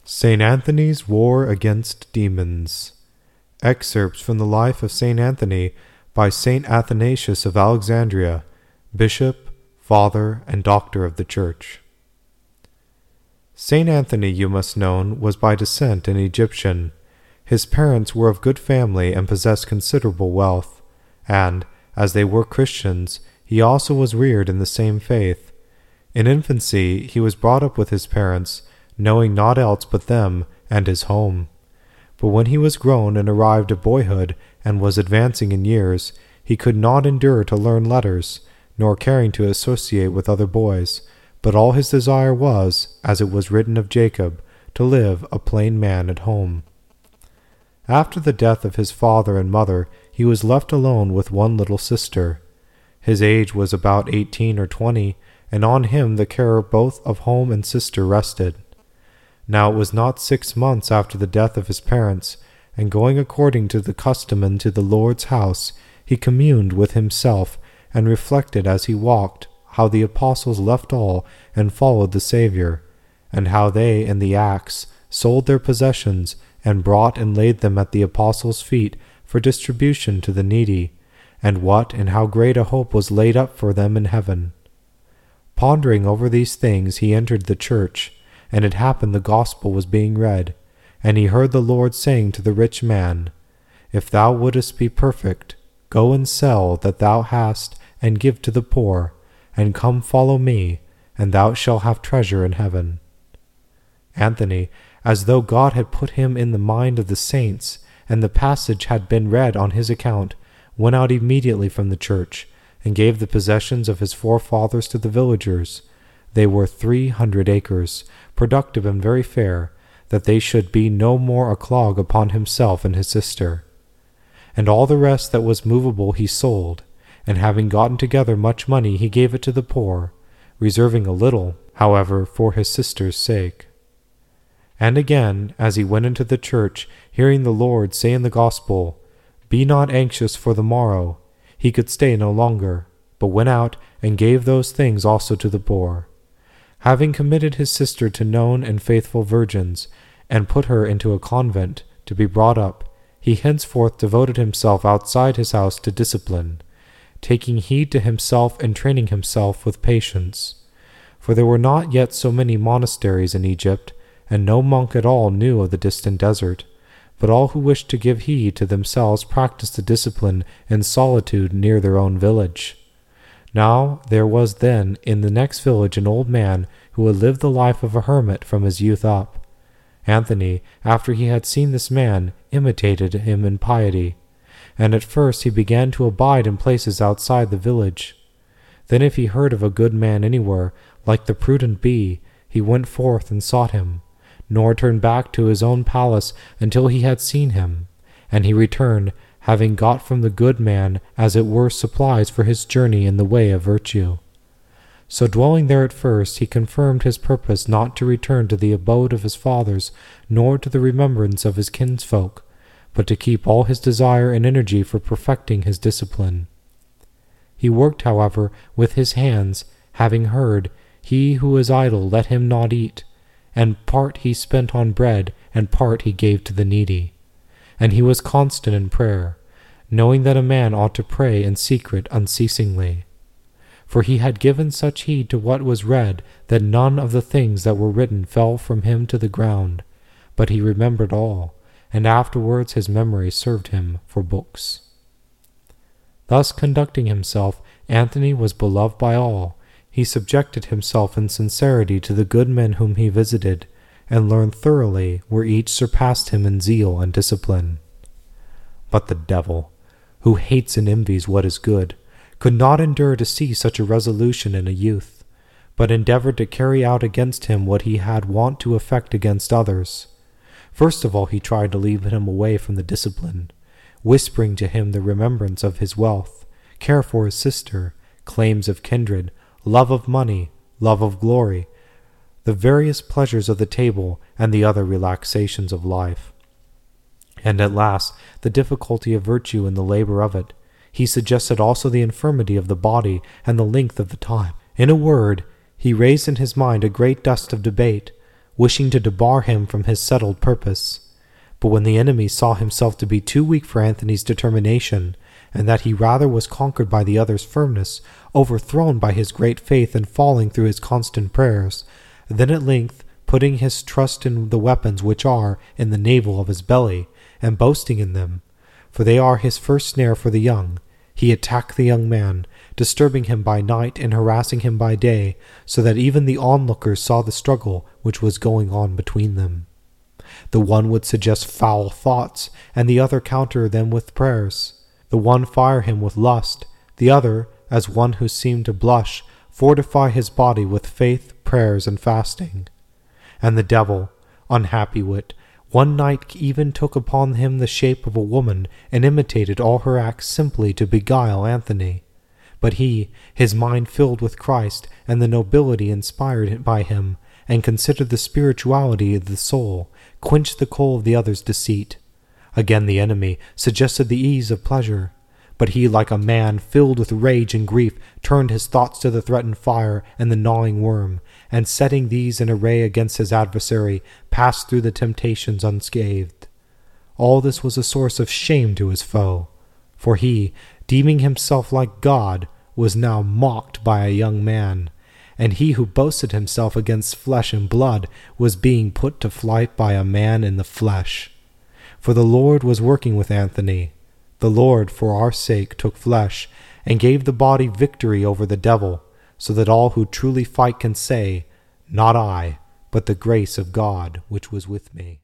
Saint Anthony's War Against Demons. Excerpts from the life of Saint Anthony by Saint Athanasius of Alexandria, Bishop, Father, and Doctor of the Church. Saint Anthony, you must know, was by descent an Egyptian. His parents were of good family and possessed considerable wealth, and, as they were Christians, he also was reared in the same faith. In infancy he was brought up with his parents, knowing naught else but them and his home. But when he was grown and arrived at boyhood and was advancing in years, he could not endure to learn letters, nor caring to associate with other boys, but all his desire was, as it was written of Jacob, to live a plain man at home. After the death of his father and mother, he was left alone with one little sister. His age was about 18 or 20, and on him the care both of home and sister rested. Now it was not 6 months after the death of his parents, and going according to the custom into the Lord's house, he communed with himself, and reflected as he walked how the apostles left all and followed the Saviour, and how they in the Acts sold their possessions and brought and laid them at the apostles' feet for distribution to the needy, and what and how great a hope was laid up for them in heaven. Pondering over these things, he entered the church, and it happened the gospel was being read, and he heard the Lord saying to the rich man, "If thou wouldest be perfect, go and sell that thou hast, and give to the poor, and come follow me, and thou shalt have treasure in heaven." Anthony, as though God had put him in the mind of the saints, and the passage had been read on his account, went out immediately from the church, and gave the possessions of his forefathers to the villagers. They were 300 acres, productive and very fair, that they should be no more a clog upon himself and his sister. And all the rest that was movable he sold, and having gotten together much money he gave it to the poor, reserving a little, however, for his sister's sake. And again, as he went into the church, hearing the Lord say in the gospel, "Be not anxious for the morrow," he could stay no longer, but went out and gave those things also to the poor. Having committed his sister to known and faithful virgins, and put her into a convent to be brought up, he henceforth devoted himself outside his house to discipline, taking heed to himself and training himself with patience. For there were not yet so many monasteries in Egypt, and no monk at all knew of the distant desert, but all who wished to give heed to themselves practiced the discipline in solitude near their own village. Now there was then in the next village an old man who had lived the life of a hermit from his youth up. Anthony, after he had seen this man, imitated him in piety, and at first he began to abide in places outside the village. Then if he heard of a good man anywhere, like the prudent bee, he went forth and sought him, nor turned back to his own palace until he had seen him, and he returned, having got from the good man as it were supplies for his journey in the way of virtue. So dwelling there at first, he confirmed his purpose not to return to the abode of his fathers, nor to the remembrance of his kinsfolk, but to keep all his desire and energy for perfecting his discipline. He worked, however, with his hands, having heard, "He who is idle, let him not eat," and part he spent on bread, and part he gave to the needy. And he was constant in prayer, knowing that a man ought to pray in secret unceasingly. For he had given such heed to what was read that none of the things that were written fell from him to the ground, but he remembered all, and afterwards his memory served him for books. Thus conducting himself, Anthony was beloved by all. He subjected himself in sincerity to the good men whom he visited, and learned thoroughly where each surpassed him in zeal and discipline. But the devil, who hates and envies what is good, could not endure to see such a resolution in a youth, but endeavored to carry out against him what he had wont to effect against others. First of all he tried to lead him away from the discipline, whispering to him the remembrance of his wealth, care for his sister, claims of kindred, love of money, love of glory, the various pleasures of the table, and the other relaxations of life. And at last, the difficulty of virtue and the labor of it. He suggested also the infirmity of the body and the length of the time. In a word, he raised in his mind a great dust of debate, wishing to debar him from his settled purpose. But when the enemy saw himself to be too weak for Antony's determination, and that he rather was conquered by the other's firmness, overthrown by his great faith, and falling through his constant prayers, then at length, putting his trust in the weapons which are in the navel of his belly, and boasting in them, for they are his first snare for the young, he attacked the young man, disturbing him by night and harassing him by day, so that even the onlookers saw the struggle which was going on between them. The one would suggest foul thoughts, and the other counter them with prayers. The one fire him with lust, the other, as one who seemed to blush, fortify his body with faith, prayers, and fasting. And the devil, unhappy wit, one night even took upon him the shape of a woman, and imitated all her acts simply to beguile Antony. But he, his mind filled with Christ and the nobility inspired by him, and considered the spirituality of the soul, quenched the coal of the other's deceit. Again the enemy suggested the ease of pleasure, but he, like a man filled with rage and grief, turned his thoughts to the threatened fire and the gnawing worm, and setting these in array against his adversary, passed through the temptations unscathed. All this was a source of shame to his foe, for he, deeming himself like God, was now mocked by a young man, and he who boasted himself against flesh and blood was being put to flight by a man in the flesh. For the Lord was working with Antony. The Lord, for our sake, took flesh, and gave the body victory over the devil, so that all who truly fight can say, "Not I, but the grace of God which was with me."